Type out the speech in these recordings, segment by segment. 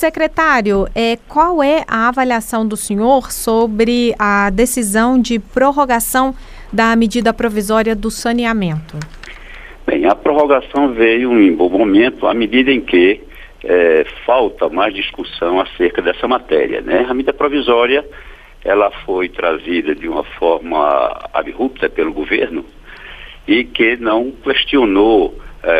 Secretário, qual é a avaliação do senhor sobre a decisão de prorrogação da medida provisória do saneamento? Bem, a prorrogação veio em bom momento à medida em que falta mais discussão acerca dessa matéria, né? A medida provisória, ela foi trazida de uma forma abrupta pelo governo e que não questionou,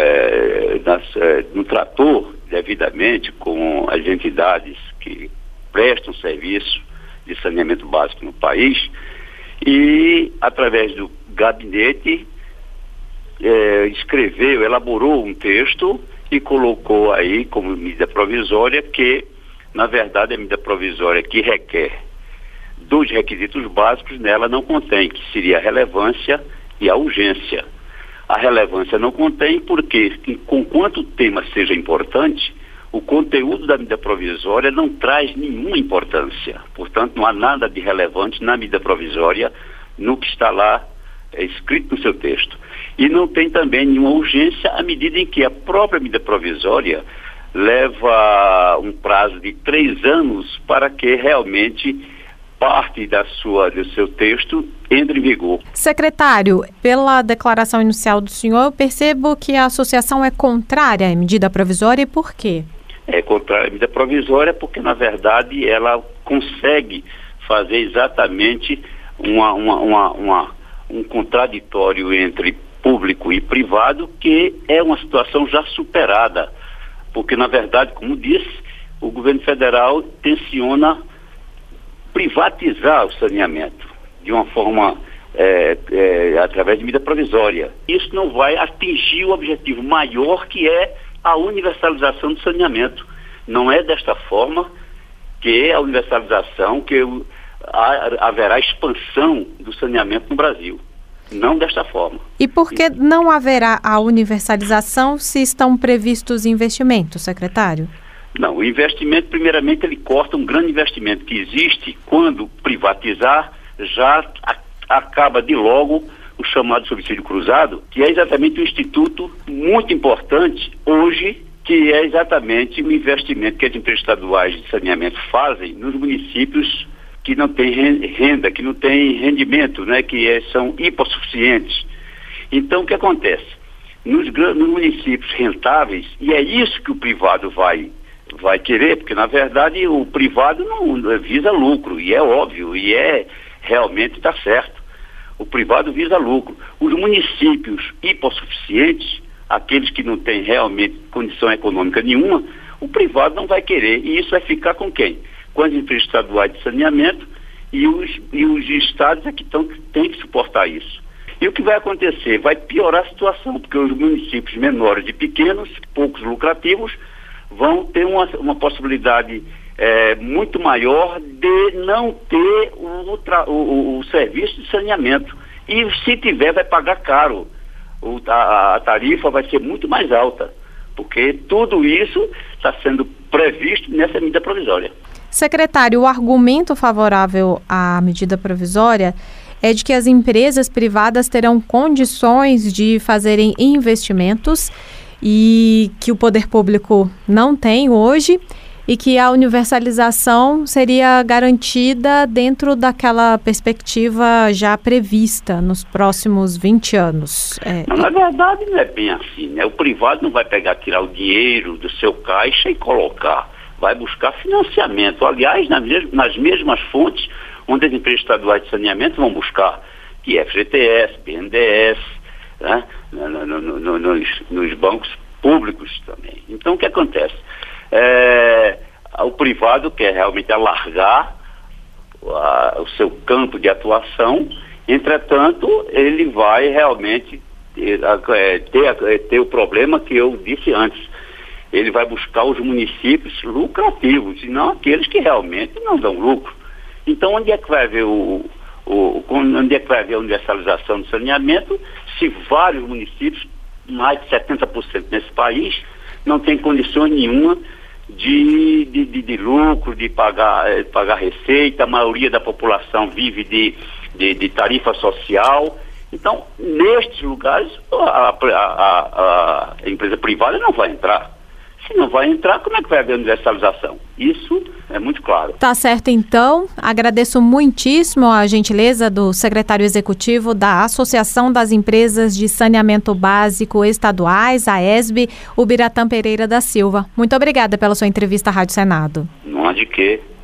não tratou devidamente com as entidades que prestam serviço de saneamento básico no país e, através do gabinete, elaborou um texto e colocou aí como medida provisória que, na verdade, a medida provisória que requer dos requisitos básicos nela não contém, que seria a relevância e a urgência. A relevância não contém porque, conquanto o tema seja importante, o conteúdo da medida provisória não traz nenhuma importância. Portanto, não há nada de relevante na medida provisória no que está lá escrito no seu texto. E não tem também nenhuma urgência à medida em que a própria medida provisória leva um prazo de 3 anos para que realmente parte do seu texto entre em vigor. Secretário, pela declaração inicial do senhor, eu percebo que a associação é contrária à medida provisória e por quê? É contrária à medida provisória porque, na verdade, ela consegue fazer exatamente um contraditório entre público e privado, que é uma situação já superada, porque, na verdade, como disse, o governo federal tenciona privatizar o saneamento de uma forma, através de medida provisória. Isso não vai atingir o objetivo maior, que é a universalização do saneamento. Não é desta forma que a universalização, que haverá expansão do saneamento no Brasil. Não desta forma. E por que não haverá a universalização se estão previstos investimentos, secretário? Não, o investimento, primeiramente, ele corta um grande investimento que existe quando privatizar, já acaba de logo o chamado subsídio cruzado, que é exatamente um instituto muito importante hoje, que é exatamente o investimento que as empresas estaduais de saneamento fazem nos municípios que não têm renda, que não têm rendimento, né, são hipossuficientes. Então, o que acontece? Nos municípios rentáveis, e é isso que o privado vai querer, porque, na verdade, o privado não visa lucro, e é óbvio, e realmente está certo. O privado visa lucro. Os municípios hipossuficientes, aqueles que não têm realmente condição econômica nenhuma, o privado não vai querer. E isso vai ficar com quem? Com as empresas estaduais de saneamento e os estados é que têm que suportar isso. E o que vai acontecer? Vai piorar a situação, porque os municípios menores e pequenos, poucos lucrativos, vão ter uma possibilidade muito maior de não ter o serviço de saneamento. E se tiver, vai pagar caro. A tarifa vai ser muito mais alta, porque tudo isso está sendo previsto nessa medida provisória. Secretário, o argumento favorável à medida provisória é de que as empresas privadas terão condições de fazerem investimentos e que o poder público não tem hoje e que a universalização seria garantida dentro daquela perspectiva já prevista nos próximos 20 anos. Na verdade, não é bem assim, né? O privado não vai tirar o dinheiro do seu caixa e colocar. Vai buscar financiamento. Aliás, nas mesmas fontes onde as empresas estaduais de saneamento vão buscar, que é FGTS, BNDES, né? Nos bancos públicos também. Então, o que acontece? O privado quer realmente alargar o seu campo de atuação, entretanto, ele vai realmente ter o problema que eu disse antes. Ele vai buscar os municípios lucrativos e não aqueles que realmente não dão lucro. Então, onde é que vai haver onde é que vai haver a universalização do saneamento se vários municípios, mais de 70% nesse país, não têm condições nenhuma de lucro, de pagar receita? A maioria da população vive de tarifa social. Então, nestes lugares, a empresa privada não vai entrar. Se não vai entrar, como é que vai haver universalização? Isso é muito claro. Tá certo, então. Agradeço muitíssimo a gentileza do secretário executivo da Associação das Empresas de Saneamento Básico Estaduais, a AESB, o Biratã Pereira da Silva. Muito obrigada pela sua entrevista à Rádio Senado. Não há de quê.